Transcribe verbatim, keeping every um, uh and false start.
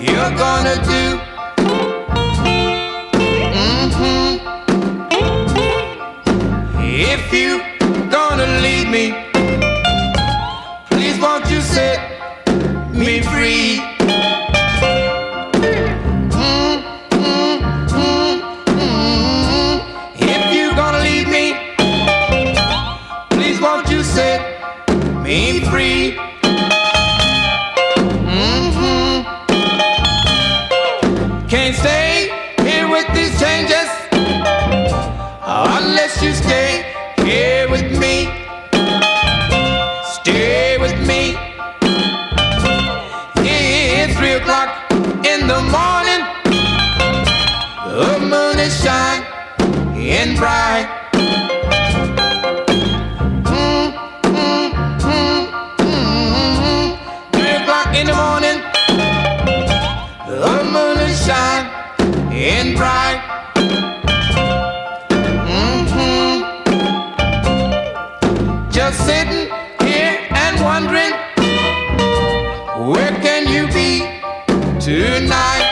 you're gonna do. Mm-hmm. If you gonna leave me, please won't you set me free. Mm, mm, mm, mm. If you gonna leave me, please won't you set me free. Mm-hmm. Can't stay here with these changes unless you stay here with me. Stay with me. It's three o'clock in the morning. The moon is shining bright. Mm, mm, mm, mm. Three o'clock in the morning. The moon is shining bright. Mm-hmm. Just sitting here and wondering, where can you be tonight?